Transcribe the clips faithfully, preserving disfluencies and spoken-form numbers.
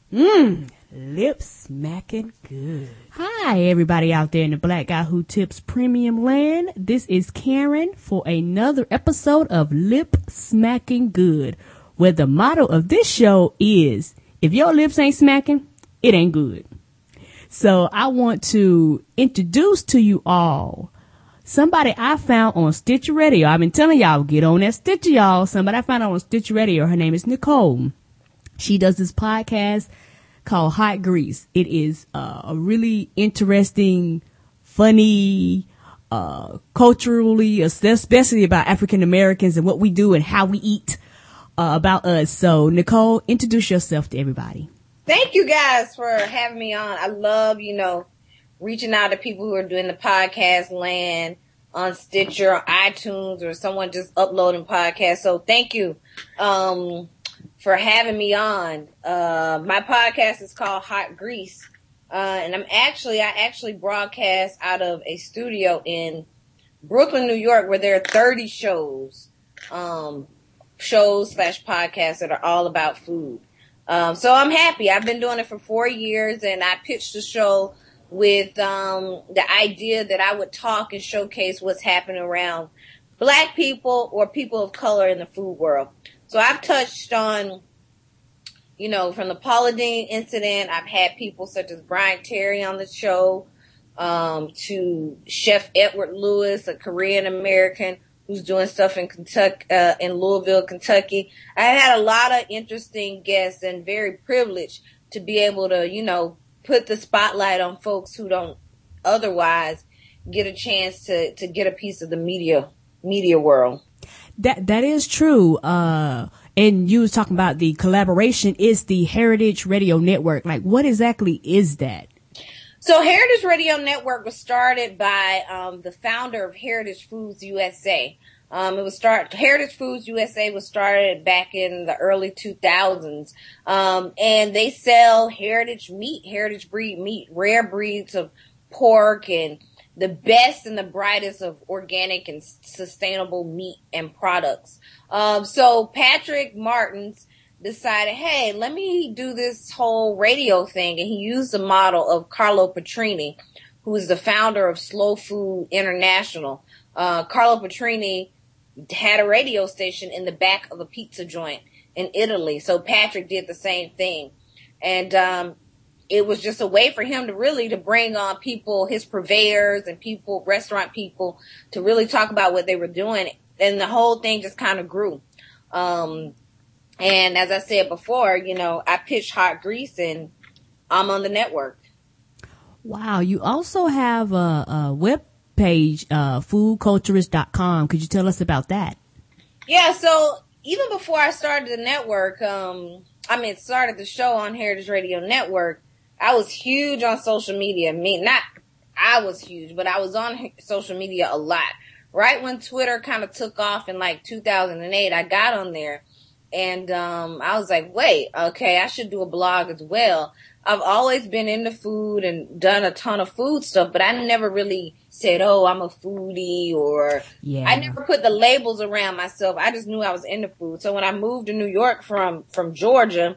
Mmm, lip smacking good. Hi, everybody out there in the Black Guy Who Tips Premium Land. This is Karen for another episode of Lip Smacking Good, where the motto of this show is, if your lips ain't smacking, it ain't good. So I want to introduce to you all somebody I found on Stitcher Radio. I've been telling y'all, get on that Stitcher, y'all. Somebody I found on Stitcher Radio. Her name is Nicole. She does this podcast called Hot Grease. It is uh, a really interesting, funny, uh, culturally, especially about African Americans and what we do and how we eat, uh, about us. So, Nicole, introduce yourself to everybody. Thank you guys for having me on. I love, you know, reaching out to people who are doing the podcast land on Stitcher or iTunes or someone just uploading podcasts. So thank you. Um, for having me on. Uh, my podcast is called Hot Grease. Uh, and I'm actually, I actually broadcast out of a studio in Brooklyn, New York, where there are thirty shows, um, shows slash podcasts that are all about food. Um, so I'm happy. I've been doing it for four years and I pitched the show with, um, the idea that I would talk and showcase what's happening around Black people or people of color in the food world. So I've touched on, you know, from the Paula Deen incident, I've had people such as Brian Terry on the show, um, to Chef Edward Lewis, a Korean American who's doing stuff in Kentucky, uh, in Louisville, Kentucky. I had a lot of interesting guests and very privileged to be able to, you know, put the spotlight on folks who don't otherwise get a chance to, to get a piece of the media, media world. That, that is true. Uh, and you was talking about the collaboration is the Heritage Radio Network. Like, what exactly is that? So Heritage Radio Network was started by, um, the founder of Heritage Foods U S A. Um, it was start, Heritage Foods U S A was started back in the early two thousands. Um, and they sell heritage meat, heritage breed meat, rare breeds of pork and the best and the brightest of organic and sustainable meat and products. Um, so Patrick Martins decided, hey, let me do this whole radio thing. And he used the model of Carlo Petrini, who is the founder of Slow Food International. Uh, Carlo Petrini had a radio station in the back of a pizza joint in Italy. So Patrick did the same thing. And, um, it was just a way for him to really to bring on people, his purveyors and people, restaurant people, to really talk about what they were doing. And the whole thing just kind of grew. Um, and as I said before, you know, I pitched Hot Grease and I'm on the network. Wow. You also have a, a web page, uh, food culturist dot com. Could you tell us about that? Yeah. So even before I started the network, um, I mean, started the show on Heritage Radio Network, I was huge on social media. I mean, not, I was huge, but I was on social media a lot. Right when Twitter kind of took off in like two thousand eight, I got on there and, um, I was like, wait, okay, I should do a blog as well. I've always been into food and done a ton of food stuff, but I never really said, oh, I'm a foodie or yeah. I never put the labels around myself. I just knew I was into food. So when I moved to New York from, from Georgia,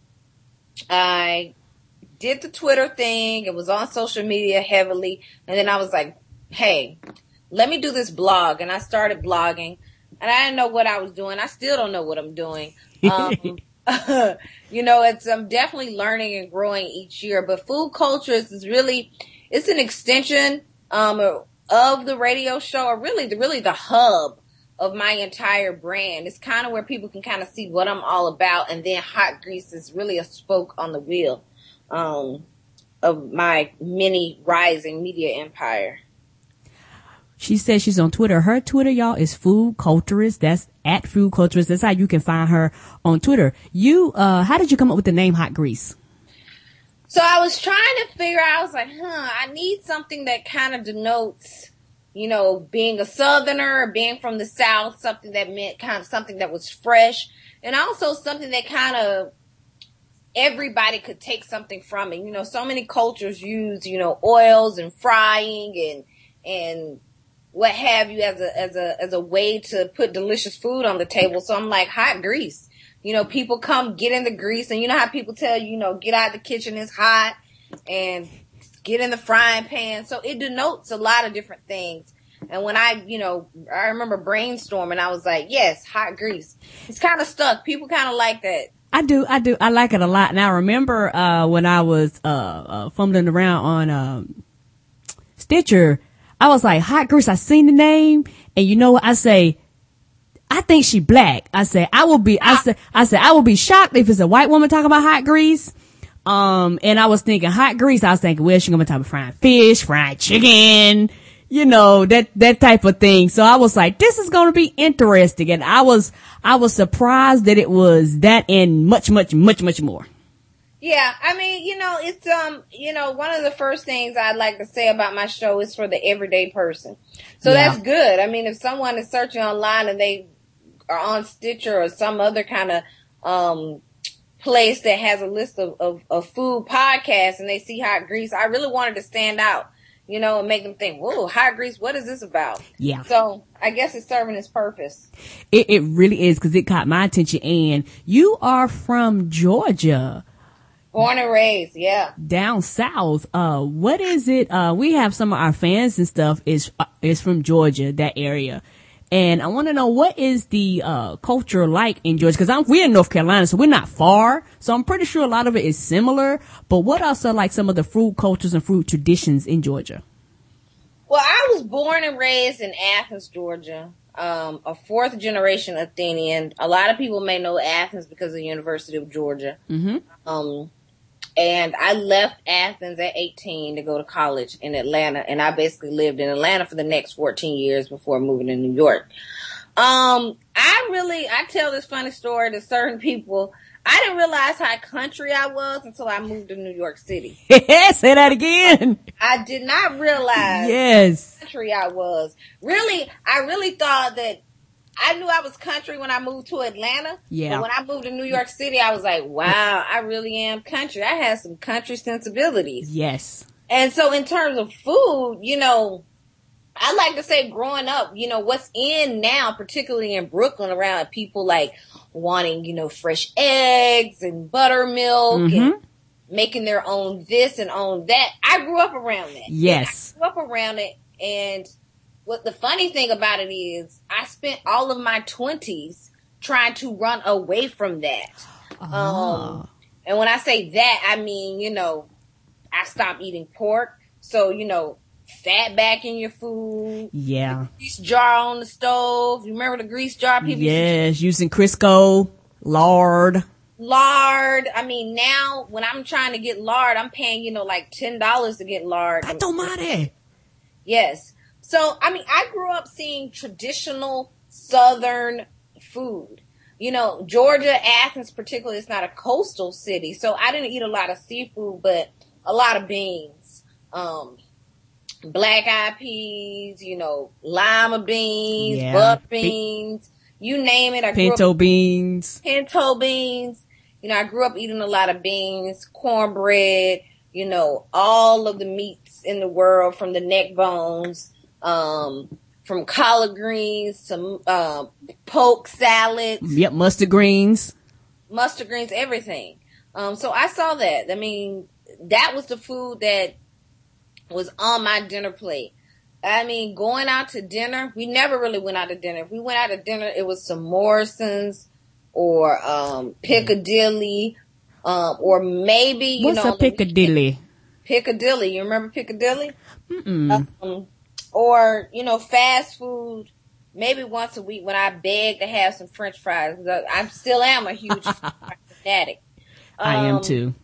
I did the Twitter thing. It was on social media heavily. And then I was like, hey, let me do this blog. And I started blogging and I didn't know what I was doing. I still don't know what I'm doing. Um, you know, it's, I'm definitely learning and growing each year, but Food Culturist is really, it's an extension, um, of the radio show or really, the, really the hub of my entire brand. It's kind of where people can kind of see what I'm all about. And then Hot Grease is really a spoke on the wheel. Um, of my mini rising media empire. She says she's on Twitter. Her Twitter, y'all, is Food Culturist. That's at Food Culturist. That's how you can find her on Twitter. You, uh, how did you come up with the name Hot Grease? So I was trying to figure out, I was like, huh, I need something that kind of denotes, you know, being a Southerner, being from the South, something that meant kind of something that was fresh and also something that kind of everybody could take something from it. You know, so many cultures use, you know, oils and frying and, and what have you as a, as a, as a way to put delicious food on the table. So I'm like, hot grease. You know, people come get in the grease, and you know how people tell you, you know, get out of the kitchen, it's hot, and get in the frying pan. So it denotes a lot of different things. And when I, you know, I remember brainstorming, I was like, yes, hot grease. It's kind of stuck. People kind of like that. I do, I do, I like it a lot. And I remember, uh, when I was, uh, uh, fumbling around on, um, Stitcher, I was like, hot grease, I seen the name, and you know what, I say, I think she black. I say, I will be, I said, I said, I will be shocked if it's a white woman talking about hot grease. Um, and I was thinking hot grease, I was thinking, well, she gonna be talking about frying fish, fried chicken, you know, that, that type of thing. So I was like, this is going to be interesting. And I was, I was surprised that it was that and much, much, much, much more. Yeah. I mean, you know, it's, um, you know, one of the first things I'd like to say about my show is for the everyday person. So yeah. That's good. I mean, if someone is searching online and they are on Stitcher or some other kind of, um, place that has a list of, of, of food podcasts and they see hot grease, I really wanted to stand out. You know, and make them think, whoa, hot grease, what is this about? Yeah. So I guess it's serving its purpose. It, it really is, because it caught my attention. And you are from Georgia. Born and raised, yeah. Down south. Uh, what is it? Uh, we have some of our fans and stuff is, uh, is from Georgia, that area. And I want to know, what is the uh culture like in Georgia? Because I'm we're in North Carolina, so we're not far. So I'm pretty sure a lot of it is similar. But what else are like some of the food cultures and food traditions in Georgia? Well, I was born and raised in Athens, Georgia. Um, a fourth generation Athenian. A lot of people may know Athens because of the University of Georgia. Mm-hmm. Um, and I left Athens at eighteen to go to college in Atlanta. And I basically lived in Atlanta for the next fourteen years before moving to New York. Um, I really, I tell this funny story to certain people. I didn't realize how country I was until I moved to New York City. Say that again. I did not realize yes. how country I was. Really, I really thought that I knew I was country when I moved to Atlanta. Yeah. But when I moved to New York City, I was like, wow, I really am country. I had some country sensibilities. Yes. And so in terms of food, you know, I like to say growing up, you know, what's in now, particularly in Brooklyn, around people like wanting, you know, fresh eggs and buttermilk mm-hmm. and making their own this and own that. I grew up around that. Yes. I grew up around it. And what the funny thing about it is I spent all of my twenties trying to run away from that. Oh. Um, and when I say that, I mean, you know, I stopped eating pork. So, you know, fat back in your food. Yeah. The grease jar on the stove. You remember the grease jar people? Yes, using Crisco, lard. Lard. I mean, now when I'm trying to get lard, I'm paying, you know, like ten dollars to get lard. Pato madre. Yes. So, I mean, I grew up seeing traditional Southern food. You know, Georgia, Athens particularly, is not a coastal city. So I didn't eat a lot of seafood, but a lot of beans. Um, black eyed peas, you know, lima beans, yeah. buck beans, you name it. I pinto grew up, beans. Pinto beans. You know, I grew up eating a lot of beans, cornbread, you know, all of the meats in the world, from the neck bones, um, from collard greens to uh, poke salads. Yep, mustard greens. Mustard greens, everything. Um, so I saw that. I mean, that was the food that was on my dinner plate. I mean, going out to dinner, we never really went out to dinner. If we went out to dinner, it was some Morrison's or um, Piccadilly, um, or maybe, you What's know. What's a Piccadilly? Piccadilly. You remember Piccadilly? Mm-mm. Um, or, you know, fast food, maybe once a week when I beg to have some French fries. I, I still am a huge fanatic. Um, I am too.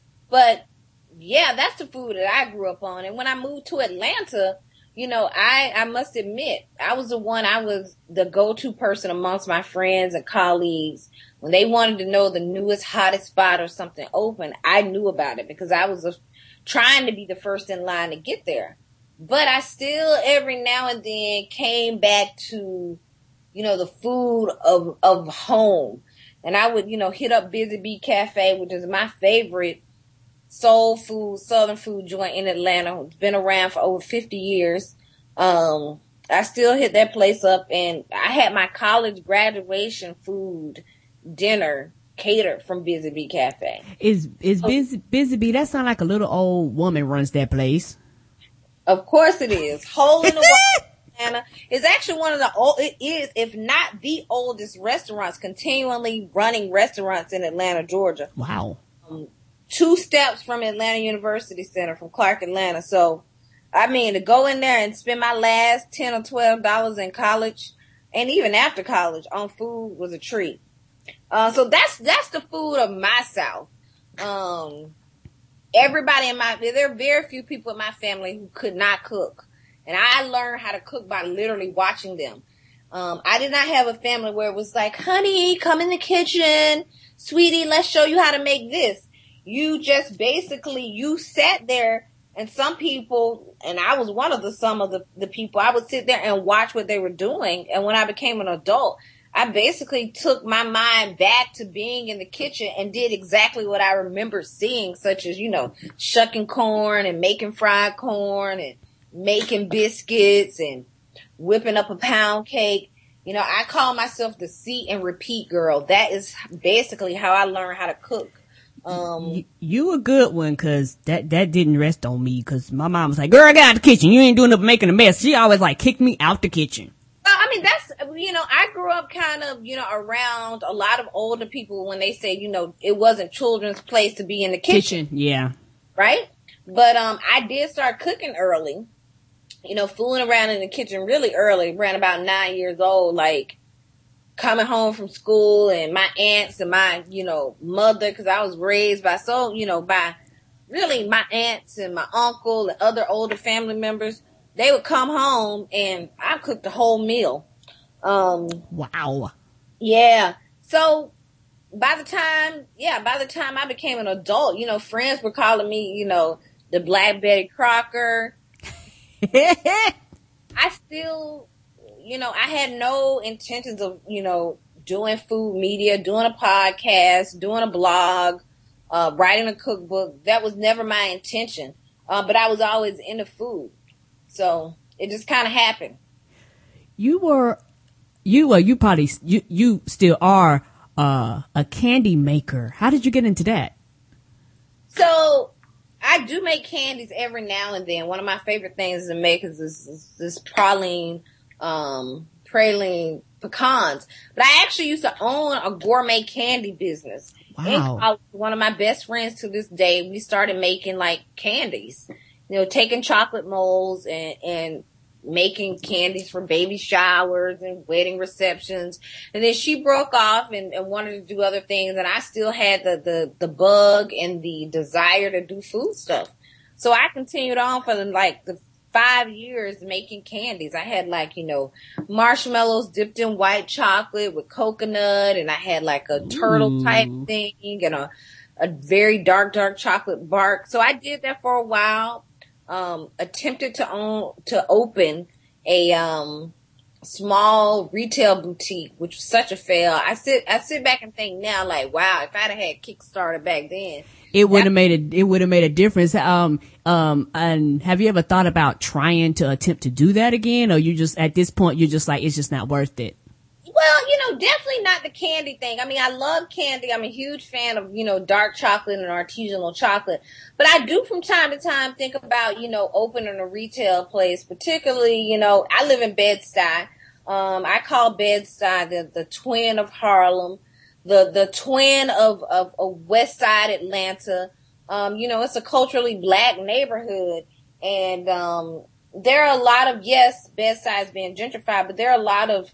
But yeah, that's the food that I grew up on. And when I moved to Atlanta, you know, I, I must admit, I was the one, I was the go-to person amongst my friends and colleagues. When they wanted to know the newest, hottest spot or something open, I knew about it because I was a, trying to be the first in line to get there. But I still, every now and then, came back to, you know, the food of, of home. And I would, you know, hit up Busy Bee Cafe, which is my favorite soul food, southern food joint in Atlanta. It's been around for over fifty years. Um, I still hit that place up, and I had my college graduation food dinner catered from Busy Bee Cafe. Is is Busy Busy Bee? That sound like a little old woman runs that place. Of course it is. Hole in the Wall, Atlanta. It's actually one of the old. It is, if not the oldest restaurants, continually running restaurants in Atlanta, Georgia. Wow. Um, two steps from Atlanta University Center, from Clark, Atlanta. So, I mean, to go in there and spend my last ten or twelve dollars in college, and even after college, on food was a treat. Uh, so that's, that's the food of my South. Um, everybody in my, there are very few people in my family who could not cook. And I learned how to cook by literally watching them. Um, I did not have a family where it was like, honey, come in the kitchen. Sweetie, let's show you how to make this. You just basically, you sat there, and some people, and I was one of the, some of the, the people, I would sit there and watch what they were doing. And when I became an adult, I basically took my mind back to being in the kitchen and did exactly what I remember seeing, such as, you know, shucking corn and making fried corn and making biscuits and whipping up a pound cake. You know, I call myself the see and repeat girl. That is basically how I learned how to cook. Um, you, you a good one, cause that, that didn't rest on me, cause my mom was like, girl, get out the kitchen. You ain't doing up making a mess. She always like kicked me out the kitchen. I mean, that's, you know, I grew up kind of, you know, around a lot of older people when they say, you know, it wasn't children's place to be in the kitchen. Kitchen, yeah. Right? But, um, I did start cooking early, you know, fooling around in the kitchen really early, around about nine years old, like coming home from school, and my aunts and my, you know, mother, cause I was raised by so, you know, by really my aunts and my uncle and other older family members. They would come home and I cooked the whole meal. Um, wow. Yeah. So by the time, yeah, by the time I became an adult, you know, friends were calling me, you know, the Black Betty Crocker. I still, you know, I had no intentions of, you know, doing food media, doing a podcast, doing a blog, uh, writing a cookbook. That was never my intention. Uh, but I was always into food. So it just kind of happened. You were, you were, you probably, you, you still are, uh, a candy maker. How did you get into that? So I do make candies every now and then. One of my favorite things to make is this, this, this praline, um, praline pecans. But I actually used to own a gourmet candy business. Wow. And one of my best friends to this day, we started making like candies. You know, taking chocolate molds and, and making candies for baby showers and wedding receptions. And then she broke off and, and wanted to do other things. And I still had the, the, the bug and the desire to do food stuff. So I continued on for the, like the five years making candies. I had like, you know, marshmallows dipped in white chocolate with coconut. And I had like a turtle Ooh. type thing and a, a very dark, dark chocolate bark. So I did that for a while. Um, attempted to own, to open a, um, small retail boutique, which was such a fail. I sit, I sit back and think now, like, wow, if I'd have had Kickstarter back then, it would have made a, it would have made a difference. Um, um, and have you ever thought about trying to attempt to do that again? Or you just, at this point, you're just like, it's just not worth it? Well, you know, definitely not the candy thing. I mean, I love candy. I'm a huge fan of, you know, dark chocolate and artisanal chocolate. But I do from time to time think about, you know, opening a retail place, particularly, you know, I live in Bed-Stuy. Um, I call Bed-Stuy the, the twin of Harlem, the, the twin of, of, of West Side Atlanta. Um, you know, it's a culturally black neighborhood. And, um, there are a lot of, yes, Bed-Stuy is being gentrified, but there are a lot of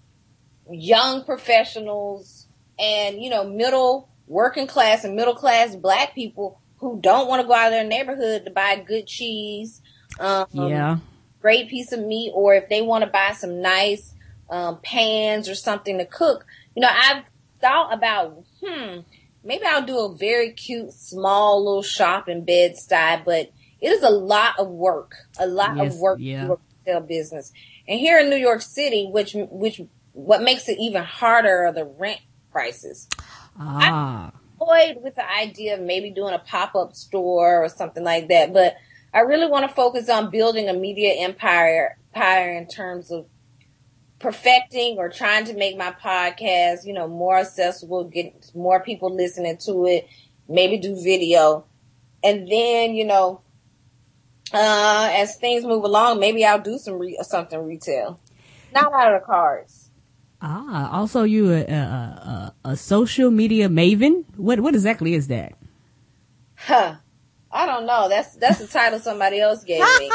young professionals and, you know, middle working class and middle class black people who don't want to go out of their neighborhood to buy good cheese, um, yeah, great piece of meat, or if they want to buy some nice, um, pans or something to cook. You know, I've thought about, hmm, maybe I'll do a very cute, small little shop in Bed-Stuy, but it is a lot of work, a lot yes, of work yeah. to do a retail business. And here in New York City, which, which, what makes it even harder are the rent prices. Ah. I'm toyed with the idea of maybe doing a pop-up store or something like that, but I really want to focus on building a media empire, empire in terms of perfecting or trying to make my podcast, you know, more accessible, get more people listening to it, maybe do video. And then, you know, uh, as things move along, maybe I'll do some re- something retail. Not out of the cards. Ah, also you a, a, a, a social media maven? What what exactly is that? Huh. I don't know. That's that's the title somebody else gave me.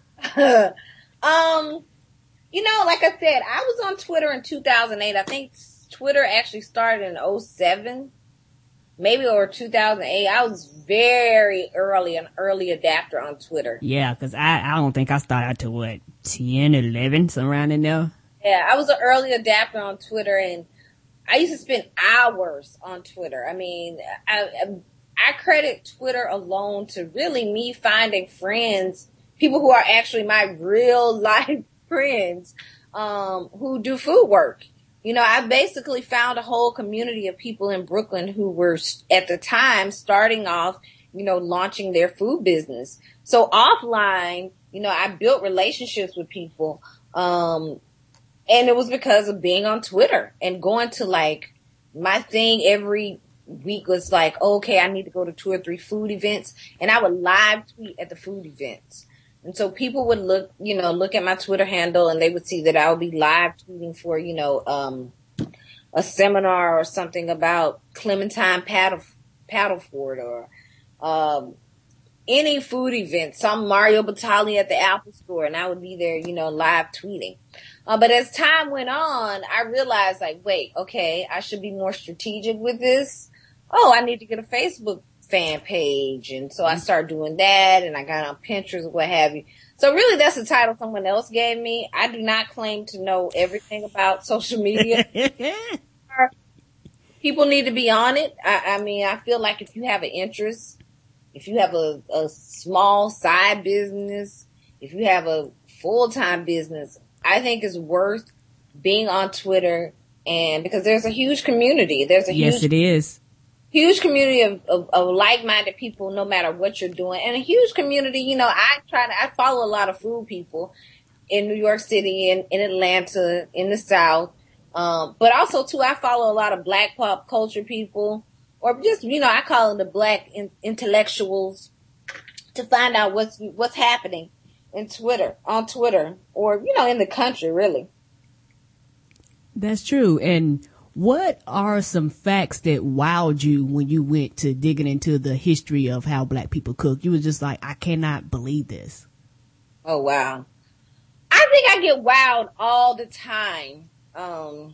um, you know, like I said, I was on Twitter in two thousand eight. I think Twitter actually started in oh seven, maybe, or two thousand eight. I was very early, an early adapter on Twitter. Yeah, because I, I don't think I started to what, ten, eleven, somewhere around in there. Yeah, I was an early adapter on Twitter, and I used to spend hours on Twitter. I mean, I, I I credit Twitter alone to really me finding friends, people who are actually my real life friends, um, who do food work. You know, I basically found a whole community of people in Brooklyn who were at the time starting off, you know, launching their food business. So offline, you know, I built relationships with people, um, and it was because of being on Twitter and going to, like, my thing every week was like, oh, okay, I need to go to two or three food events, and I would live tweet at the food events. And so people would look, you know, look at my Twitter handle, and they would see that I would be live tweeting for, you know, um, a seminar or something about Clementine Paddle, Paddleford, or um, any food event, some Mario Batali at the Apple Store, and I would be there, you know, live tweeting. Uh, but as time went on, I realized, like, wait, okay, I should be more strategic with this. Oh, I need to get a Facebook fan page. And so I started doing that, and I got on Pinterest or what have you. So really, that's the title someone else gave me. I do not claim to know everything about social media. People need to be on it. I, I mean, I feel like if you have an interest, if you have a, a small side business, if you have a full-time business, I think it's worth being on Twitter, and because there's a huge community. There's a yes, huge, it is. Huge community of, of, of like-minded people, no matter what you're doing, and a huge community. You know, I try to, I follow a lot of food people in New York City, in, in Atlanta, in the South, um, but also too, I follow a lot of Black pop culture people, or just, you know, I call them the Black in, intellectuals, to find out what's what's happening in Twitter, on Twitter, or, you know, in the country, really. That's true. And what are some facts that wowed you when you went to digging into the history of how Black people cook? You was just like, I cannot believe this. Oh, wow. I think I get wowed all the time. Um,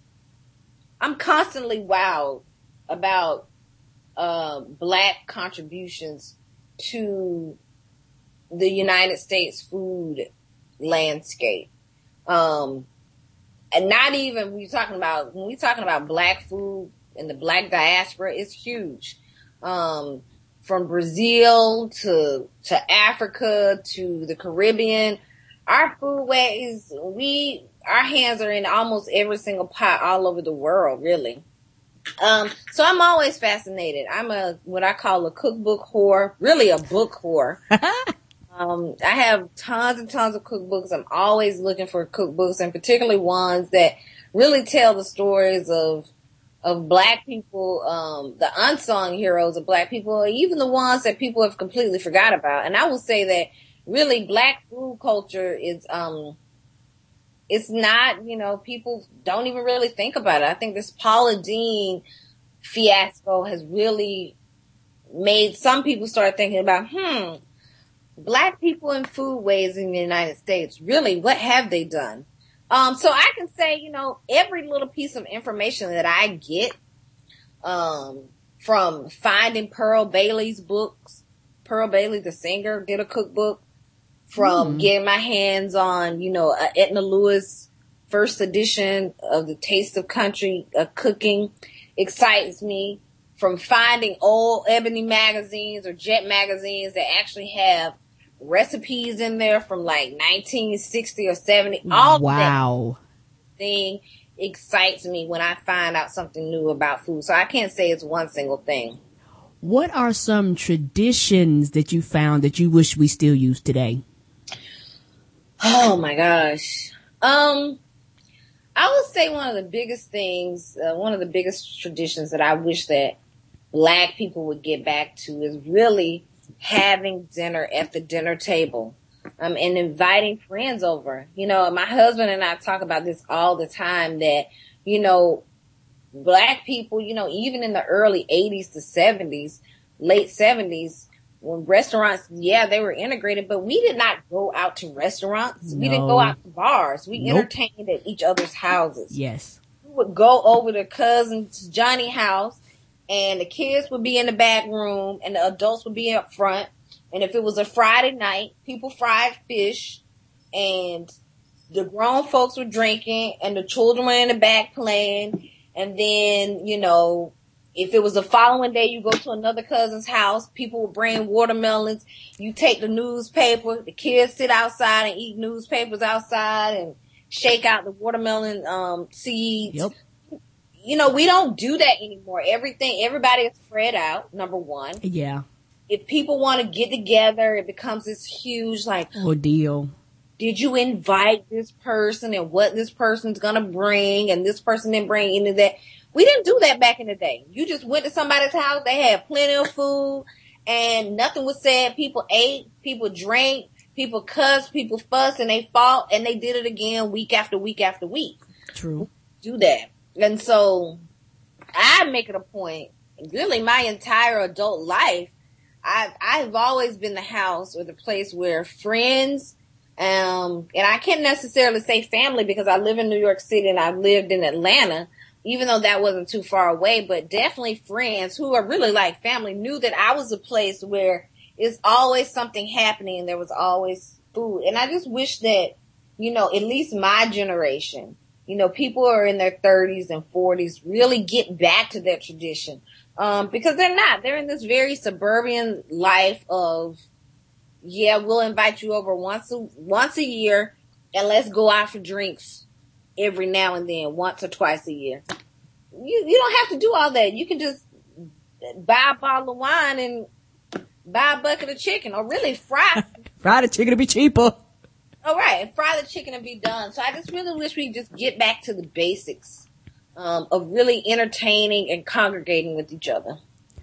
I'm constantly wowed about uh, Black contributions to the United States food landscape. Um, and not even, we're talking about, when we're talking about Black food and the Black diaspora, it's huge. Um, from Brazil to, to Africa to the Caribbean, our foodways, we, our hands are in almost every single pot all over the world, really. Um, so I'm always fascinated. I'm a, what I call a cookbook whore, really a book whore. Um, I have tons and tons of cookbooks. I'm always looking for cookbooks, and particularly ones that really tell the stories of, of Black people, um, the unsung heroes of Black people, or even the ones that people have completely forgot about. And I will say that really Black food culture is, um, it's not, you know, people don't even really think about it. I think this Paula Deen fiasco has really made some people start thinking about, hmm, Black people in foodways in the United States, really, what have they done? Um, so I can say, you know, every little piece of information that I get, um, from finding Pearl Bailey's books, Pearl Bailey, the singer, did a cookbook, from mm. getting my hands on, you know, uh, Etna Lewis first edition of the Taste of Country uh, Cooking excites me, from finding old Ebony magazines or Jet magazines that actually have recipes in there from like nineteen sixty or seventy. All wow. That thing excites me when I find out something new about food. So I can't say it's one single thing. What are some traditions that you found that you wish we still use today? Oh my gosh. Um, I would say one of the biggest things, uh, one of the biggest traditions that I wish that Black people would get back to is really having dinner at the dinner table, um, and inviting friends over. You know, my husband and I talk about this all the time that, you know, Black people, you know, even in the early eighties to seventies, late seventies, when restaurants, yeah, they were integrated, but we did not go out to restaurants. No. We didn't go out to bars. We nope. entertained at each other's houses. Yes. We would go over to cousin Johnny's house, and the kids would be in the back room, and the adults would be up front. And if it was a Friday night, people fried fish, and the grown folks were drinking, and the children were in the back playing. And then, you know, if it was the following day, you go to another cousin's house, people would bring watermelons. You take the newspaper, the kids sit outside and eat newspapers outside and shake out the watermelon um seeds. Yep. You know, we don't do that anymore. Everything, everybody is spread out, number one. Yeah. If people want to get together, it becomes this huge, like, ordeal. Did you invite this person and what this person's going to bring, and this person didn't bring any of that? We didn't do that back in the day. You just went to somebody's house. They had plenty of food and nothing was said. People ate, people drank, people cussed, people fussed, and they fought, and they did it again week after week after week. True. Do that. And so I make it a point, really my entire adult life, I, I've always been the house or the place where friends, um, and I can't necessarily say family because I live in New York City and I've lived in Atlanta, even though that wasn't too far away, but definitely friends who are really like family knew that I was a place where it's always something happening. There was always food. And I just wish that, you know, at least my generation, you know, people who are in their thirties and forties really get back to that tradition. Um, because they're not. They're in this very suburban life of, yeah, we'll invite you over once a, once a year and let's go out for drinks every now and then, once or twice a year. You, you don't have to do all that. You can just buy a bottle of wine and buy a bucket of chicken, or really fry. Fry the chicken to be cheaper. All right, fry the chicken and be done. So I just really wish we just get back to the basics um, of really entertaining and congregating with each other.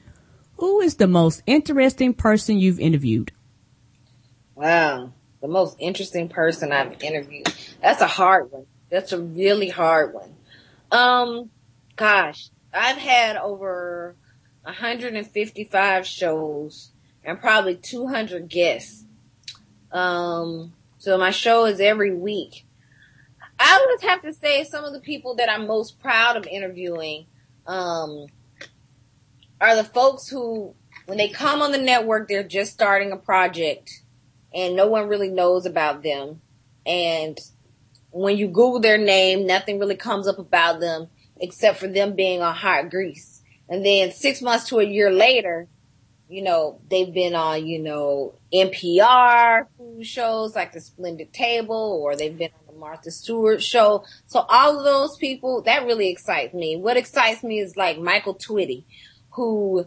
Who is the most interesting person you've interviewed? Wow, the most interesting person I've interviewed. That's a hard one. That's a really hard one. Um, gosh, I've had over one hundred fifty-five shows and probably two hundred guests. Um, so my show is every week. I would have to say some of the people that I'm most proud of interviewing, um, are the folks who, when they come on the network, they're just starting a project and no one really knows about them. And when you Google their name, nothing really comes up about them except for them being on hot grease. And then six months to a year later, you know, they've been on, you know, N P R food shows like The Splendid Table, or they've been on the Martha Stewart show. So all of those people, that really excites me. What excites me is like Michael Twitty, who,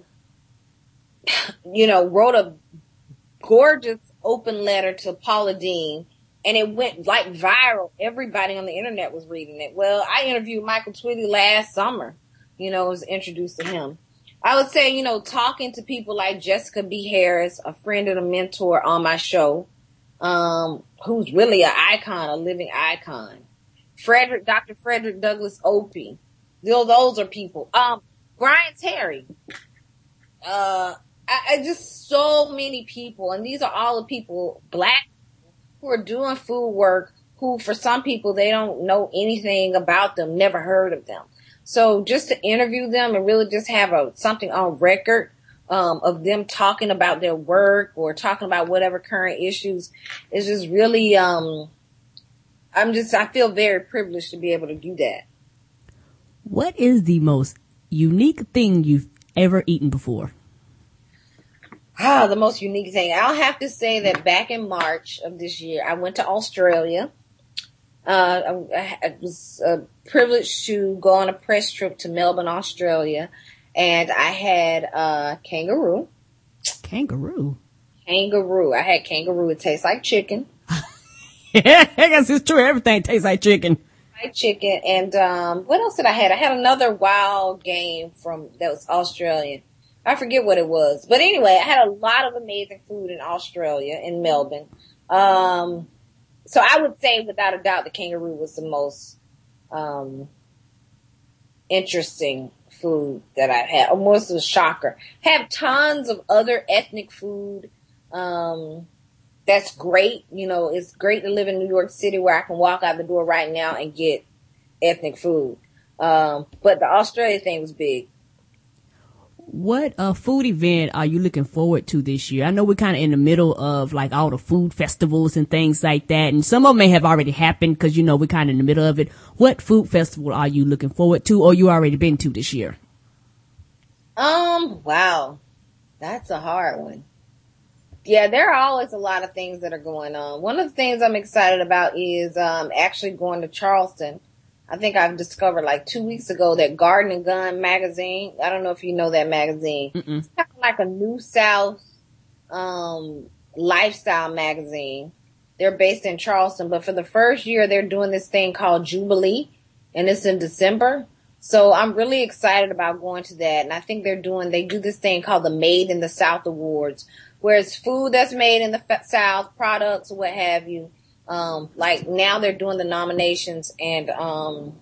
you know, wrote a gorgeous open letter to Paula Deen, and it went like viral. Everybody on the internet was reading it. Well, I interviewed Michael Twitty last summer, you know, was introduced to him. I would say, you know, talking to people like Jessica B. Harris, a friend and a mentor on my show, um, who's really an icon, a living icon. Frederick, Doctor Frederick Douglass Opie. Those, those are people. Um, Brian Terry. Uh, I, I just so many people, and these are all the people, Black, who are doing food work, who for some people, they don't know anything about them, never heard of them. So just to interview them and really just have a something on record um, of them talking about their work or talking about whatever current issues is just really, um, I'm just, I feel very privileged to be able to do that. What is the most unique thing you've ever eaten before? Ah, the most unique thing. I'll have to say that back in March of this year, I went to Australia. Uh, I, I was uh, privileged to go on a press trip to Melbourne, Australia, and I had uh, kangaroo. Kangaroo? Kangaroo. I had kangaroo. It tastes like chicken. Yeah, I guess it's true. Everything tastes like chicken. fried chicken, and um, what else did I have? I had another wild game from that was Australian. I forget what it was, but anyway, I had a lot of amazing food in Australia, in Melbourne. Um, so I would say, without a doubt, the kangaroo was the most um, interesting food that I've had. Almost a shocker. Have tons of other ethnic food. Um, that's great. You know, it's great to live in New York City where I can walk out the door right now and get ethnic food. Um, but the Australia thing was big. What uh, food event are you looking forward to this year? I know we're kind of in the middle of like all the food festivals and things like that, and some of them may have already happened because, you know, we're kind of in the middle of it. What food festival are you looking forward to, or you already been to this year? Um, wow. That's a hard one. Yeah, there are always a lot of things that are going on. One of the things I'm excited about is um, actually going to Charleston. I think I've discovered like two weeks ago that Garden and Gun magazine. I don't know if you know that magazine. Mm-mm. It's kind of like a New South um, lifestyle magazine. They're based in Charleston, but for the first year, they're doing this thing called Jubilee, and it's in December. So I'm really excited about going to that. And I think they're doing, they do this thing called the Made in the South Awards, where it's food that's made in the South, products, what have you. Um, like now they're doing the nominations and, um,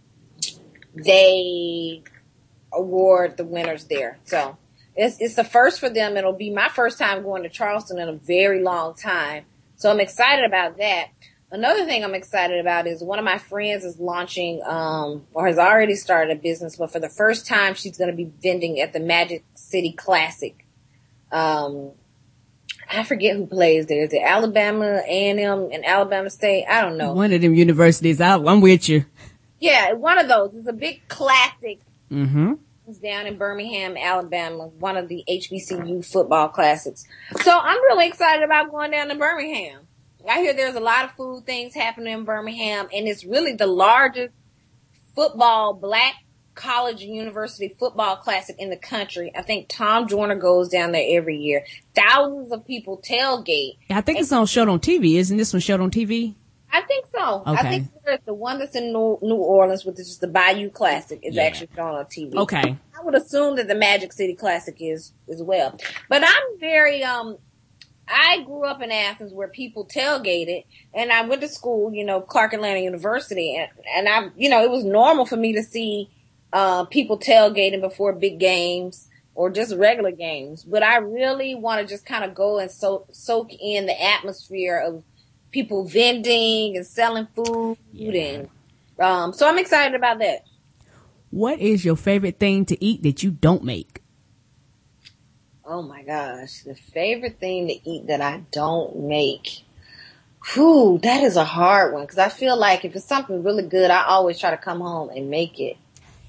they award the winners there. So it's, it's the first for them. It'll be my first time going to Charleston in a very long time. So I'm excited about that. Another thing I'm excited about is one of my friends is launching, um, or has already started a business, but for the first time she's going to be vending at the Magic City Classic. Um, I forget who plays there. Is it Alabama, A and M, and Alabama State? I don't know. One of them universities. I, I'm with you. Yeah, one of those. It's a big classic. Mm-hmm. It's down in Birmingham, Alabama. One of the H B C U football classics. So I'm really excited about going down to Birmingham. I hear there's a lot of food things happening in Birmingham, and it's really the largest football black college and university football classic in the country. I think Tom Joyner goes down there every year. Thousands of people tailgate. I think it's on showed on T V. Isn't this one showed on T V? I think so. Okay. I think there's the one that's in New, New Orleans, which is just the Bayou Classic, is yeah. actually shown on T V. Okay. I would assume that the Magic City Classic is as well. But I'm very, um, I grew up in Athens where people tailgated, and I went to school, you know, Clark Atlanta University, and, and I, you know, it was normal for me to see Uh, people tailgating before big games or just regular games. But I really want to just kind of go and so, soak in the atmosphere of people vending and selling food. Yeah. And um, so I'm excited about that. What is your favorite thing to eat that you don't make? Oh my gosh. The favorite thing to eat that I don't make. Whew, that is a hard one because I feel like if it's something really good, I always try to come home and make it.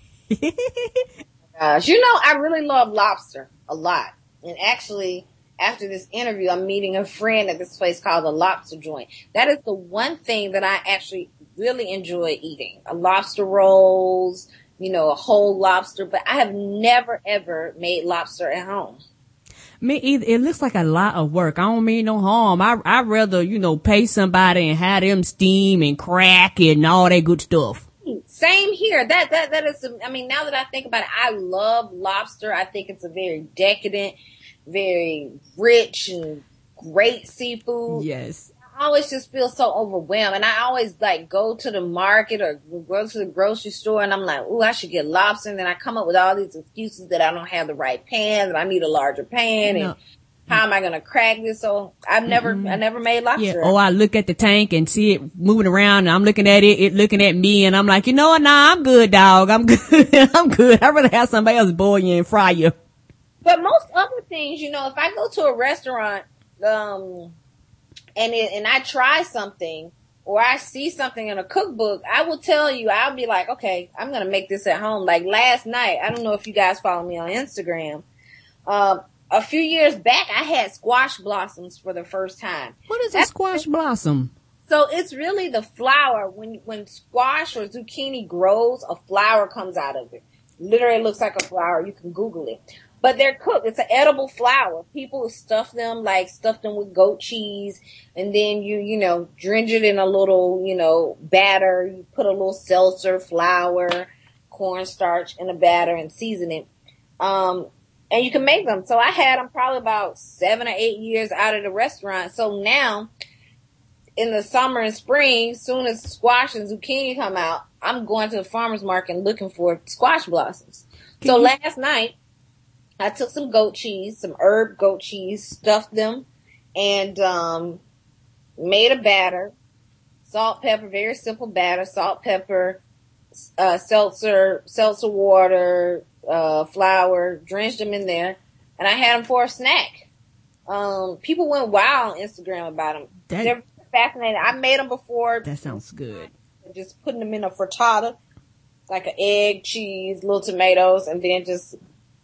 Gosh, you know, I really love lobster a lot. And actually, after this interview, I'm meeting a friend at this place called the Lobster Joint. That is the one thing that I actually really enjoy eating. A lobster rolls, you know, a whole lobster. But I have never, ever made lobster at home. Me either. It looks like a lot of work. I don't mean no harm. I, I'd rather, you know, pay somebody and have them steam and crack it and all that good stuff. Same here. That, that, that is, I mean, now that I think about it, I love lobster. I think it's a very decadent, very rich and great seafood. Yes. I always just feel so overwhelmed. And I always like go to the market or go to the grocery store and I'm like, ooh, I should get lobster. And then I come up with all these excuses that I don't have the right pan, that I need a larger pan. No. And how am I going to crack this? So I've never, mm-hmm. I never made lobster. Yeah. Or I look at the tank and see it moving around and I'm looking at it, it looking at me and I'm like, you know what? Nah, I'm good, dog. I'm good. I'm good. I'd rather have somebody else boil you and fry you. But most other things, you know, if I go to a restaurant, um, and it, and I try something or I see something in a cookbook, I will tell you, I'll be like, okay, I'm going to make this at home. Like last night, I don't know if you guys follow me on Instagram. Um, A few years back, I had squash blossoms for the first time. What is a squash blossom? So it's really the flower. When when squash or zucchini grows, a flower comes out of it. Literally looks like a flower. You can Google it. but they're cooked. It's an edible flour. People stuff them, like stuff them with goat cheese, and then you, you know, drench it in a little, you know, batter. You put a little seltzer, flour, cornstarch in a batter and season it. Um, and you can make them. So I had them probably about seven or eight years out of the restaurant. So now, in the summer and spring, soon as squash and zucchini come out, I'm going to the farmer's market and looking for squash blossoms. So last night, I took some goat cheese, some herb goat cheese, stuffed them, and um, made a batter. Salt, pepper, very simple batter. Salt, pepper, uh, seltzer, seltzer water, uh, flour. Drenched them in there, and I had them for a snack. Um, people went wild on Instagram about them. That, They're fascinating. I made them before. That sounds good. Just putting them in a frittata, like an egg, cheese, little tomatoes, and then just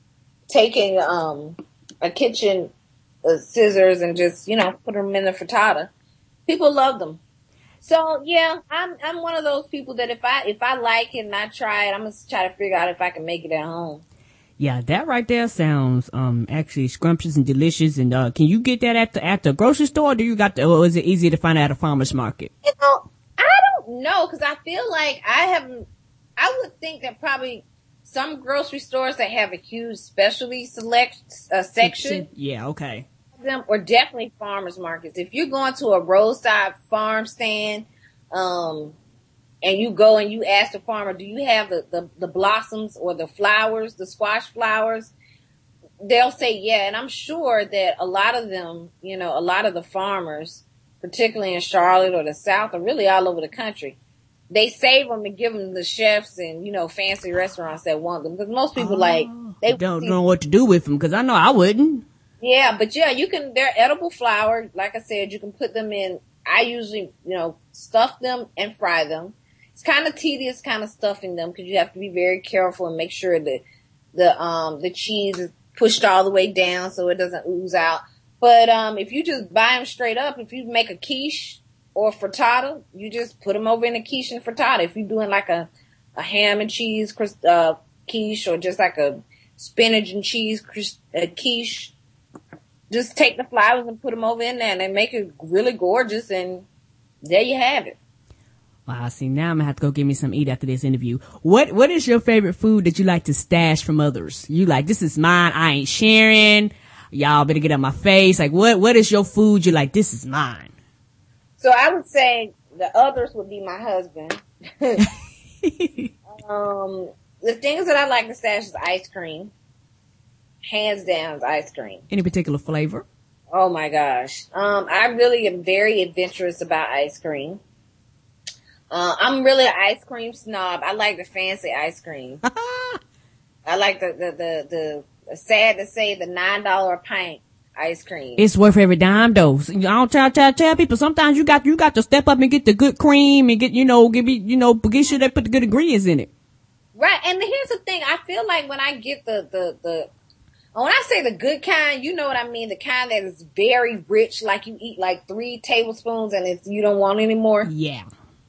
taking um a kitchen uh, scissors and just, you know, put them in the frittata. People love them. So yeah, I'm I'm one of those people that if I if I like it and I try it, I'm gonna try to figure out if I can make it at home. Yeah, that right there sounds um actually scrumptious and delicious. And uh can you get that at the at the grocery store? Or do you got the, or is it easy to find at a farmer's market? You know, I don't know, because I feel like I haven't. I would think that probably some grocery stores that have a huge specialty select uh, section. Yeah, okay. Them or definitely farmers markets. If you're going to a roadside farm stand, um, and you go and you ask the farmer, do you have the, the, the blossoms or the flowers, the squash flowers? They'll say yeah. And I'm sure that a lot of them, you know, a lot of the farmers, particularly in Charlotte or the South, or really all over the country, they save them and give them to the chefs and, you know, fancy restaurants that want them. Because most people, oh, like, they don't know what to do with them, because I know I wouldn't. Yeah, but yeah, you can, they're edible flour. Like I said, you can put them in, I usually, you know, stuff them and fry them. It's kind of tedious kind of stuffing them, because you have to be very careful and make sure that the, um, the cheese is pushed all the way down so it doesn't ooze out. But, um, if you just buy them straight up, if you make a quiche or frittata, you just put them over in a quiche and frittata. If you're doing like a, a ham and cheese, uh, quiche, or just like a spinach and cheese uh, quiche, just take the flowers and put them over in there, and they make it really gorgeous, and there you have it. Wow, see, now I'm gonna have to go get me some eat after this interview. What, what is your favorite food that you like to stash from others? You like, this is mine, I ain't sharing. Y'all better get out my face. Like, what, what is your food you like, this is mine? So I would say the others would be my husband. um, the things that I like to stash is ice cream. Hands down is ice cream. Any particular flavor? Oh my gosh. Um, I really am very adventurous about ice cream. Uh, I'm really an ice cream snob. I like the fancy ice cream. I like the, the, the, the, sad to say, the nine dollar a pint ice cream. It's worth every dime though. I don't tell, tell, tell people, sometimes you got, you got to step up and get the good cream and get, you know, give me, you know, get sure they put the good ingredients in it. Right. And here's the thing. I feel like when I get the, the, the, when I say the good kind, you know what I mean? The kind that is very rich, like you eat like three tablespoons and it's, you don't want any more. Yeah.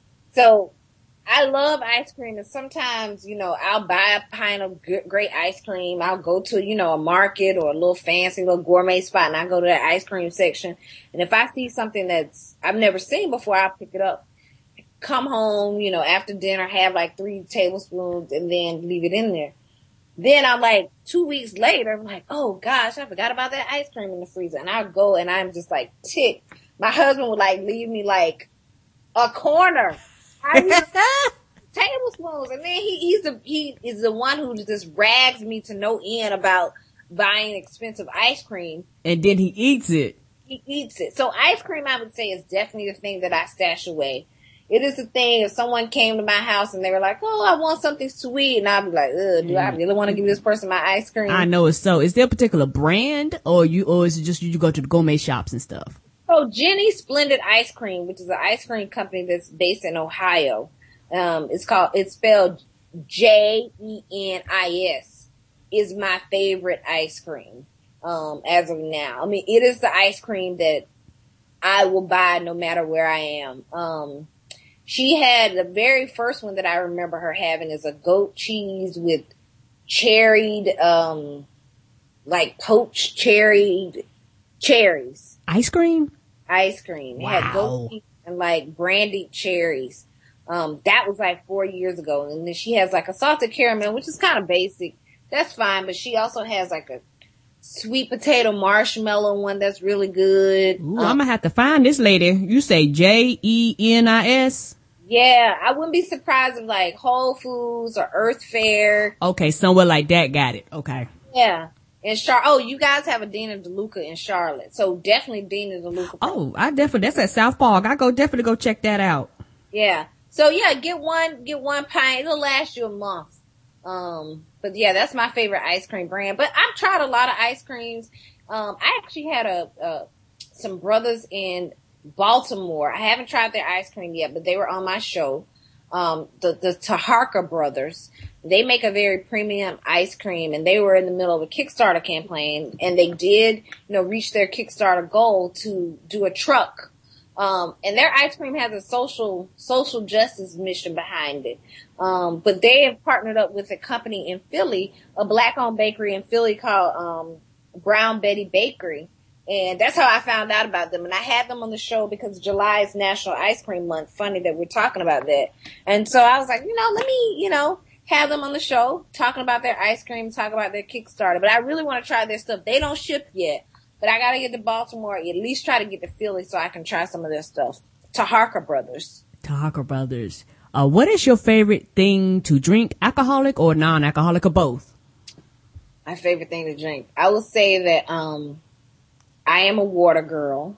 So I love ice cream, and sometimes, you know, I'll buy a pint of good, great ice cream. I'll go to, you know, a market or a little fancy little gourmet spot, and I go to the ice cream section. And if I see something that's I've never seen before, I'll pick it up. Come home, you know, after dinner, have like three tablespoons and then leave it in there. Then I'm like, two weeks later, I'm like, oh gosh, I forgot about that ice cream in the freezer. And I go and I'm just like ticked. My husband would like leave me like a corner. I use tablespoons. And then he, he's the, he is the one who just rags me to no end about buying expensive ice cream. And then he eats it. He eats it. So ice cream, I would say, is definitely the thing that I stash away. It is the thing, if someone came to my house and they were like, oh, I want something sweet, and I'd be like, ugh, do I really want to give this person my ice cream? I know it's so. Is there a particular brand, or you, or is it just you go to the gourmet shops and stuff? So Jenny Splendid Ice Cream, which is an ice cream company that's based in Ohio. Um, it's called, it's spelled J E N I S, is my favorite ice cream, um, as of now. I mean, it is the ice cream that I will buy no matter where I am. Um, She had the very first one that I remember her having is a goat cheese with cherried, um, like poached cherry cherries. Ice cream? Ice cream. Wow. It had goat cheese and like brandied cherries. Um, that was like four years ago. And then she has like a salted caramel, which is kind of basic. That's fine. But she also has like a sweet potato marshmallow one that's really good. Ooh, um, I'm gonna have to find this lady. You say J E N I S? Yeah, I wouldn't be surprised if like Whole Foods or Earth Fare. Okay, somewhere like that got it. Okay. Yeah. In Char- oh, you guys have a Dina DeLuca in Charlotte. So definitely Dina DeLuca. Oh, I definitely, that's at South Park. I go definitely go check that out. Yeah. So yeah, get one, get one pint. It'll last you a month. Um, but yeah, that's my favorite ice cream brand. But I've tried a lot of ice creams. Um, I actually had a, uh, some brothers in Baltimore. I haven't tried their ice cream yet, but they were on my show. Um, the, the Taharka brothers, they make a very premium ice cream, and they were in the middle of a Kickstarter campaign, and they did, you know, reach their Kickstarter goal to do a truck. Um, and their ice cream has a social, social justice mission behind it. Um, but they have partnered up with a company in Philly, a black owned bakery in Philly called, um, Brown Betty Bakery. And that's how I found out about them. And I had them on the show because July is National Ice Cream Month. Funny that we're talking about that. And so I was like, you know, let me, you know, have them on the show, talking about their ice cream, talk about their Kickstarter. But I really want to try their stuff. They don't ship yet. But I got to get to Baltimore, at least try to get to Philly so I can try some of their stuff. Taharka Brothers. Taharka Brothers. Uh, what is your favorite thing to drink, alcoholic or non-alcoholic or both? My favorite thing to drink. I will say that um, I am a water girl.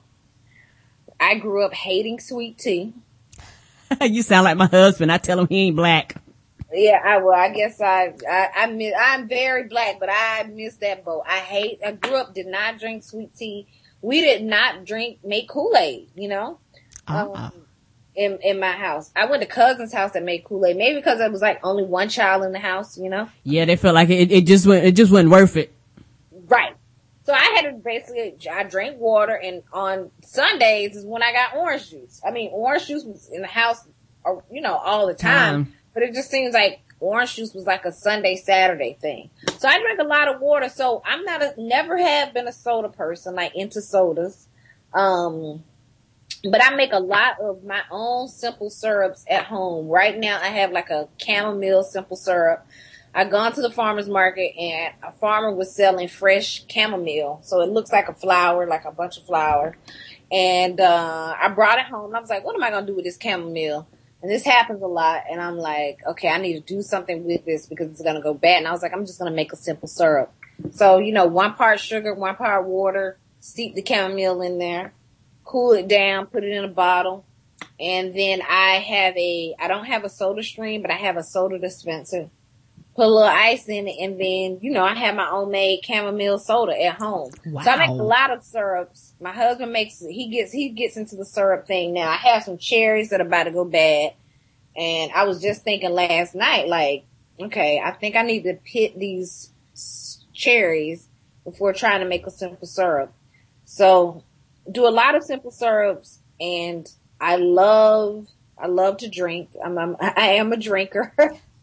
I grew up hating sweet tea. You sound like my husband. I tell him he ain't black. Yeah, I well, I guess I, I, I miss, I'm very black, but I miss that boat. I hate, I grew up, did not drink sweet tea. We did not drink, make Kool-Aid, you know, uh-uh. um, in, in my house. I went to cousin's house that made Kool-Aid, maybe because there was like only one child in the house, you know? Yeah, they felt like it, it just went, it just wasn't worth it. Right. So I had to basically, I drank water, and on Sundays is when I got orange juice. I mean, orange juice was in the house, you know, all the time. time. But it just seems like orange juice was like a Sunday, Saturday thing. So I drink a lot of water. So I'm not a, never have been a soda person, like into sodas. Um, but I make a lot of my own simple syrups at home. Right now I have like a chamomile simple syrup. I gone to the farmer's market, and a farmer was selling fresh chamomile. So it looks like a flower, like a bunch of flower. And, uh, I brought it home, and I was like, what am I going to do with this chamomile? And this happens a lot, and I'm like, okay, I need to do something with this because it's going to go bad. And I was like, I'm just going to make a simple syrup. So, you know, one part sugar, one part water, steep the chamomile in there, cool it down, put it in a bottle. And then I have a, I don't have a soda stream, but I have a soda dispenser. Put a little ice in it, and then, you know, I have my own made chamomile soda at home. Wow. So I make a lot of syrups. My husband makes, he gets, he gets into the syrup thing now. I have some cherries that are about to go bad. And I was just thinking last night, like, okay, I think I need to pit these cherries before trying to make a simple syrup. So do a lot of simple syrups, and I love, I love to drink. I'm, I'm I am a drinker.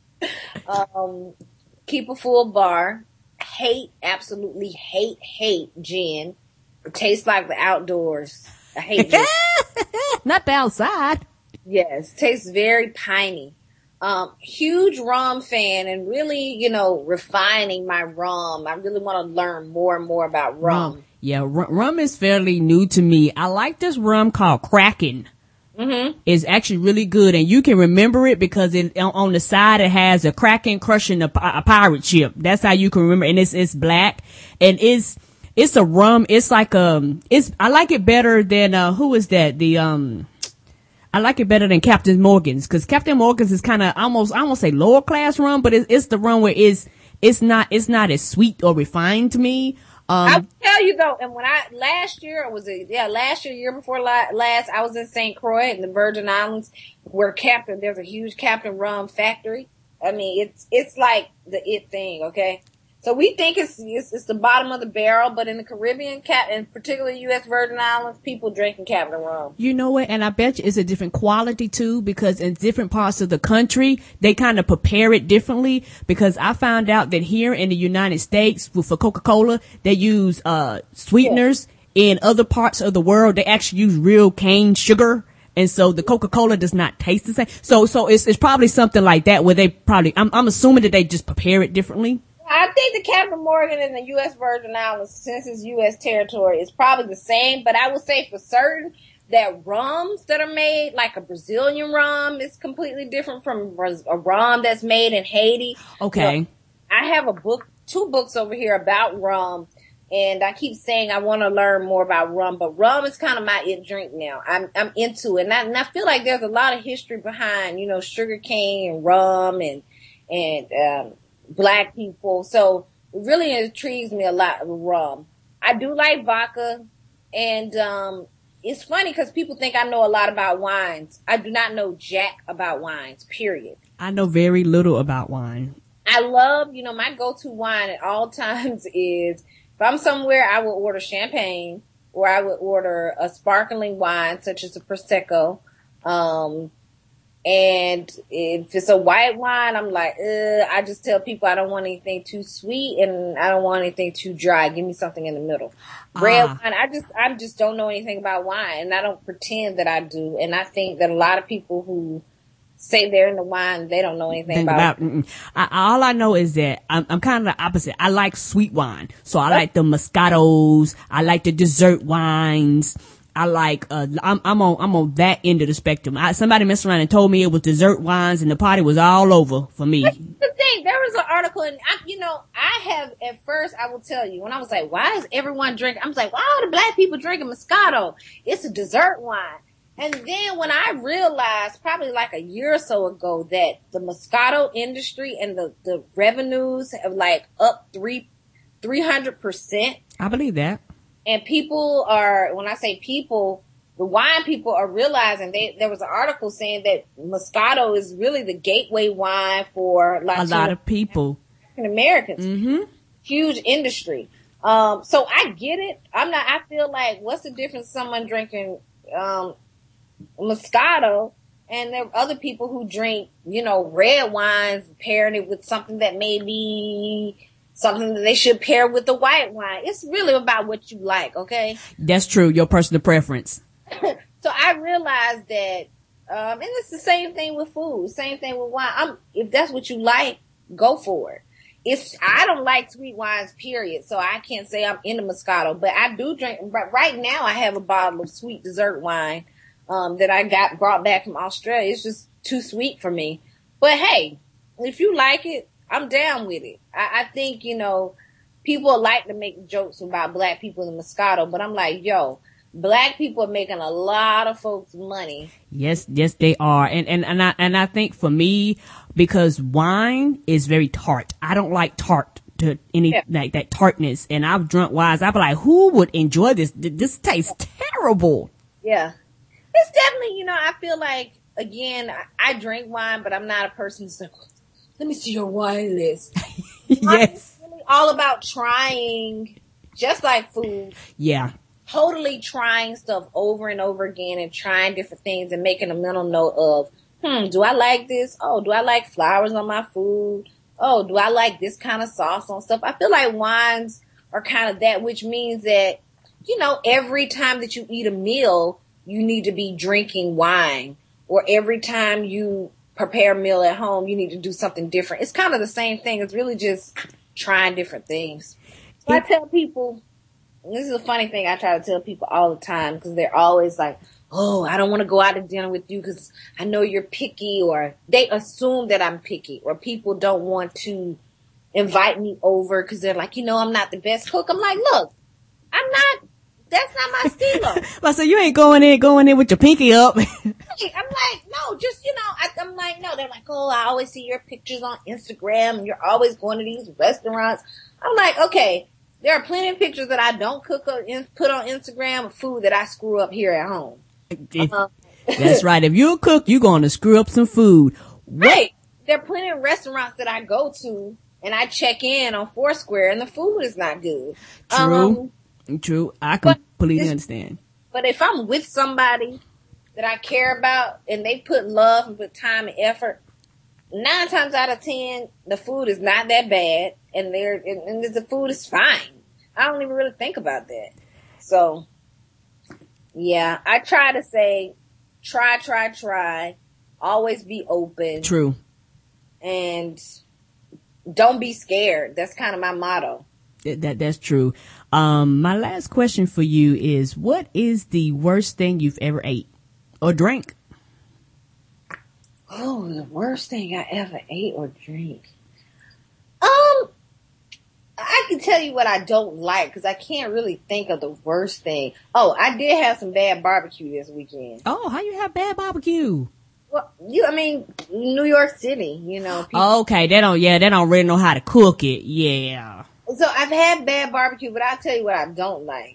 um, keep a full bar. Hate, absolutely hate, hate gin. It tastes like the outdoors. I hate gin. Not the outside. Yes, tastes very piney. Um, huge rum fan, and really, you know, refining my rum. I really want to learn more and more about rum. rum. Yeah, r- rum is fairly new to me. I like this rum called Kraken. Mm-hmm. It's actually really good, and you can remember it because it, on the side it has a Kraken crushing a, a pirate ship. That's how you can remember. And it's it's black, and it's it's a rum. It's like um, it's I like it better than uh, who is that? The um, I like it better than Captain Morgan's, because Captain Morgan's is kind of almost I won't say lower class rum, but it's it's the rum where it's it's not it's not as sweet or refined to me. Um, I'll tell you though, and when I, last year, it was a, yeah, last year, year before last, I was in Saint Croix in the Virgin Islands, where Captain, there's a huge Captain Rum factory. I mean, it's, it's like the it thing, okay? So we think it's, it's it's the bottom of the barrel, but in the Caribbean, cap, and particularly U S Virgin Islands, people drinking Captain Rum. You know what? And I bet you it's a different quality too, because in different parts of the country, they kind of prepare it differently. Because I found out that here in the United States, for Coca-Cola, they use uh sweeteners. Yeah. In other parts of the world, they actually use real cane sugar. And so the Coca-Cola does not taste the same. So so it's it's probably something like that where they probably, I'm I'm assuming that they just prepare it differently. I think the Captain Morgan in the U S Virgin Islands, since it's U S territory, is probably the same. But I would say for certain that rums that are made, like a Brazilian rum, is completely different from a rum that's made in Haiti. Okay. So I have a book, two books over here about rum, and I keep saying I want to learn more about rum. But rum is kind of my it drink now. I'm I'm into it, and I, and I feel like there's a lot of history behind, you know, sugar cane and rum and and um Black people. So it really intrigues me a lot of rum. I do like vodka, and um it's funny because people think I know a lot about wines. I do not know jack about wines, period. I know very little about wine. I love, you know, my go-to wine at all times is, if I'm somewhere, I will order champagne, or I would order a sparkling wine such as a Prosecco. Um And if it's a white wine, I'm like, uh, I just tell people I don't want anything too sweet and I don't want anything too dry. Give me something in the middle. Ah. Red wine, I just, I just don't know anything about wine, and I don't pretend that I do. And I think that a lot of people who say they're into wine, they don't know anything Think about, about it. I, all I know is that I'm, I'm kind of the opposite. I like sweet wine. So I like the Moscatos. I like the dessert wines. I like, uh, I'm, I'm on, I'm on that end of the spectrum. I, somebody messed around and told me it was dessert wines and the party was all over for me. That's the thing. There was an article, and I, you know, I have, at first, I will tell you, when I was like, why is everyone drinking? I was like, why are the Black people drinking Moscato? It's a dessert wine. And then when I realized, probably like a year or so ago, that the Moscato industry and the, the revenues have like up three, three hundred percent. I believe that. And people are, when I say people, the wine people are realizing, they, there was an article saying that Moscato is really the gateway wine for Latino, a lot of people. African Americans. Mm-hmm. Huge industry. Um, so I get it. I'm not, I feel like, what's the difference someone drinking, um, Moscato, and there are other people who drink, you know, red wines, pairing it with something that may be something that they should pair with the white wine. It's really about what you like, okay? That's true. Your personal preference. So I realized that, um, and it's the same thing with food, same thing with wine. I'm, if that's what you like, go for it. It's, I don't like sweet wines, period. So I can't say I'm into Moscato, but I do drink, but right now I have a bottle of sweet dessert wine, um, that I got brought back from Australia. It's just too sweet for me. But hey, if you like it, I'm down with it. I, I think, you know, people like to make jokes about Black people in Moscato, but I'm like, yo, Black people are making a lot of folks money. Yes, yes, they are. And, and, and I, and I think for me, because wine is very tart. I don't like tart to any, yeah. like that tartness. And I've drunk wines. I'd be like, who would enjoy this? This tastes terrible. Yeah. It's definitely, you know, I feel like, again, I, I drink wine, but I'm not a person who's like, let me see your wine list. Yes. It's really all about trying, just like food. Yeah. Totally trying stuff over and over again and trying different things and making a mental note of, hmm, do I like this? Oh, do I like flowers on my food? Oh, do I like this kind of sauce on stuff? I feel like wines are kind of that, which means that, you know, every time that you eat a meal, you need to be drinking wine. Or every time you prepare a meal at home, you need to do something different. It's kind of the same thing. It's really just trying different things. So I tell people, this is a funny thing I try to tell people all the time, because they're always like, oh, I don't want to go out to dinner with you because I know you're picky, or they assume that I'm picky, or people don't want to invite me over because they're like, you know, I'm not the best cook. I'm like, look, I'm not, that's not my stilo. Well, so you ain't going in, going in with your pinky up. I'm like, no, just, you know, I, I'm like, no, they're like, oh, I always see your pictures on Instagram and you're always going to these restaurants. I'm like, okay, there are plenty of pictures that I don't cook or in, put on Instagram of food that I screw up here at home. If, uh, that's right. If you're a cook, you're going to screw up some food. Right. There are plenty of restaurants that I go to and I check in on Foursquare and the food is not good. True. Um, True. I completely understand. But if I'm with somebody that I care about and they put love and put time and effort, nine times out of ten, the food is not that bad and they're, and, and the food is fine. I don't even really think about that. So, yeah, I try to say, try, try, try. Always be open. True. And don't be scared. That's kind of my motto. That, that that's true. Um, my last question for you is, what is the worst thing you've ever ate or drank? Oh, the worst thing I ever ate or drank. Um, I can tell you what I don't like because I can't really think of the worst thing. Oh, I did have some bad barbecue this weekend. Oh, how you have bad barbecue? Well, you, I mean, New York City, you know. People, okay, they don't, yeah, they don't really know how to cook it. Yeah. So I've had bad barbecue, but I'll tell you what I don't like.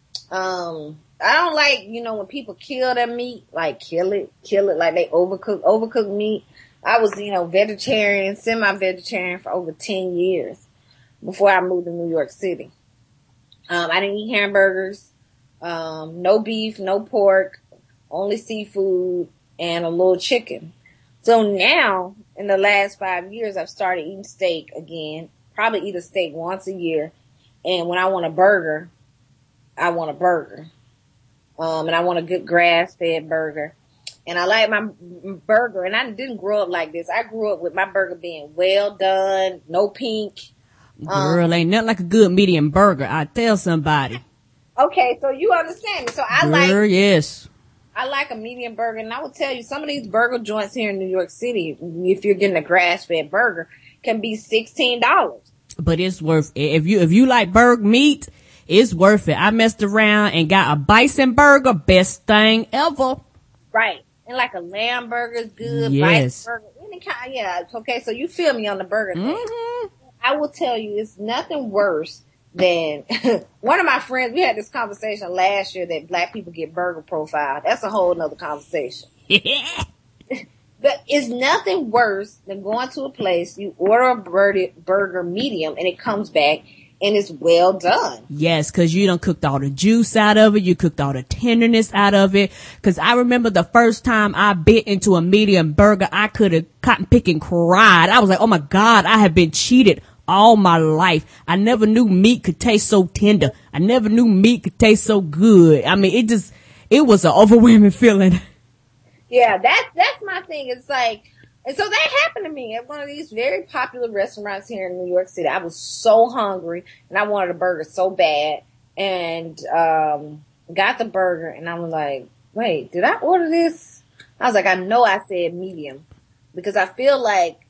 Um, I don't like, you know, when people kill their meat, like kill it, kill it, like they overcook, overcook meat. I was, you know, vegetarian, semi-vegetarian for over ten years before I moved to New York City. Um, I didn't eat hamburgers, um, no beef, no pork, only seafood and a little chicken. So now, in the last five years, I've started eating steak again. Probably eat a steak once a year. And when I want a burger, I want a burger. Um, and I want a good grass-fed burger. And I like my burger. And I didn't grow up like this. I grew up with my burger being well done, no pink. Girl, um, ain't nothing like a good medium burger. I tell somebody. Okay, so you understand me. So I Girl, like. Girl, yes. I like a medium burger. And I will tell you, some of these burger joints here in New York City, if you're getting a grass-fed burger, can be sixteen dollars. But it's worth it. If you, if you like burger meat, it's worth it. I messed around and got a bison burger, best thing ever. Right. And like a lamb burger is good. Yes. Bison burger, any kind, yeah. Okay. So you feel me on the burger thing. Mm-hmm. I will tell you, it's nothing worse than one of my friends. We had this conversation last year that black people get burger profiled. That's a whole nother conversation. Yeah. But it's nothing worse than going to a place, you order a burger medium, and it comes back, and it's well done. Yes, because you done cooked all the juice out of it. You cooked all the tenderness out of it. Because I remember the first time I bit into a medium burger, I could have cotton picked and cried. I was like, oh, my God, I have been cheated all my life. I never knew meat could taste so tender. I never knew meat could taste so good. I mean, it just, it was an overwhelming feeling. Yeah, that's, that's my thing. It's like, and so that happened to me at one of these very popular restaurants here in New York City. I was so hungry and I wanted a burger so bad, and, um, got the burger and I was like, wait, did I order this? I was like, I know I said medium because I feel like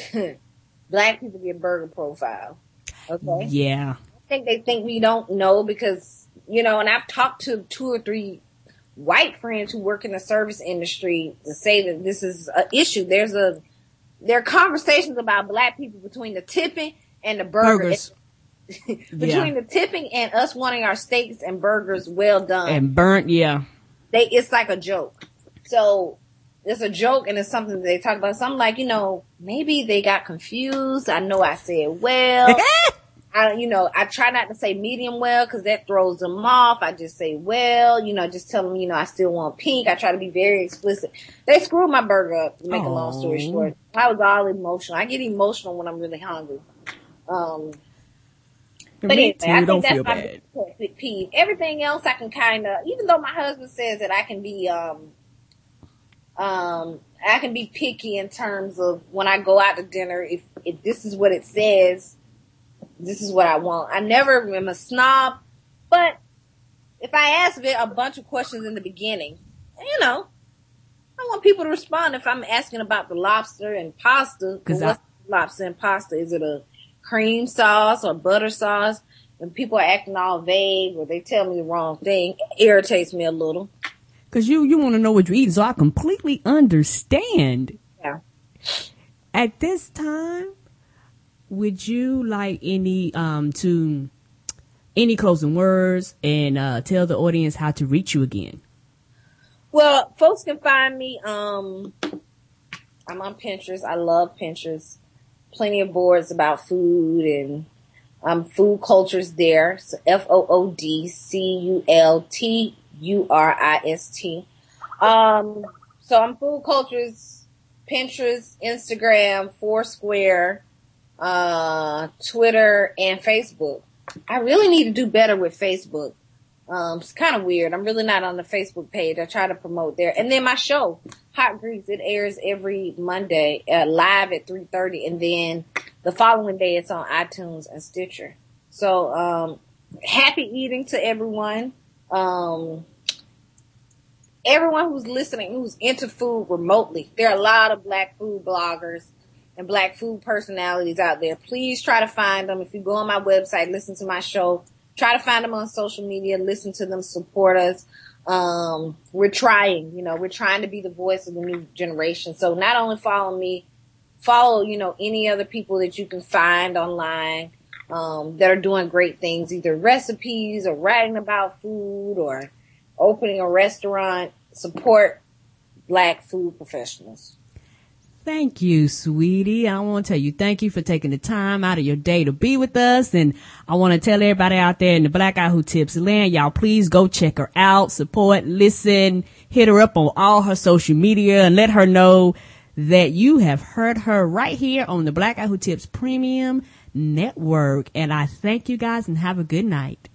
black people get burger profile. Okay. Yeah. I think they think we don't know because, you know, and I've talked to two or three white friends who work in the service industry to say that this is an issue. There's a, there are conversations about black people between the tipping and the burgers. Burgers. between yeah. the tipping and us wanting our steaks and burgers well done. And burnt, yeah. They, it's like a joke. So it's a joke and it's something that they talk about. So I'm like, you know, maybe they got confused. I know I said well. I, you know, I try not to say medium well because that throws them off. I just say well, you know, just tell them, you know, I still want pink. I try to be very explicit. They screwed my burger up, to make Aww. a long story short. I was all emotional. I get emotional when I'm really hungry. Um, but Me anyway, too. I think Don't that's feel my bad. big peeve. Everything else I can kind of, even though my husband says that I can be, um, um, I can be picky in terms of when I go out to dinner, if, if this is what it says, this is what I want. I never am a snob, but if I ask a bunch of questions in the beginning, you know, I want people to respond. If I'm asking about the lobster and pasta, well, what's I- lobster and pasta? Is it a cream sauce or butter sauce? And people are acting all vague or they tell me the wrong thing. It irritates me a little. Cause you, you want to know what you're eating, so I completely understand. Yeah. At this time, would you like any, um, to, any closing words and, uh, tell the audience how to reach you again? Well, folks can find me, um, I'm on Pinterest. I love Pinterest. plenty of boards about food and um, food cultures there. So F O O D C U L T U R I S T. Um, so I'm Food Cultures, Pinterest, Instagram, Foursquare, uh, Twitter, and Facebook. I really need to do better with Facebook. Um, it's kind of weird. I'm really not on the Facebook page. I try to promote there. And then my show, Hot Grease, it airs every Monday, uh, live at three thirty. And then the following day it's on iTunes and Stitcher. So, um, happy eating to everyone. Um, everyone who's listening, who's into food remotely. There are a lot of black food bloggers and black food personalities out there. Please try to find them. If you go on my website, listen to my show, try to find them on social media, listen to them, support us. Um, we're trying, you know, we're trying to be the voice of the new generation. So not only follow me, follow, you know, any other people that you can find online, um, that are doing great things, either recipes or writing about food or opening a restaurant. Support black food professionals. Thank you, sweetie. I want to tell you thank you for taking the time out of your day to be with us. And I want to tell everybody out there in the Black Guy Who Tips land, y'all please go check her out, support, listen, hit her up on all her social media and let her know that you have heard her right here on the Black Guy Who Tips Premium Network. And I thank you guys and have a good night.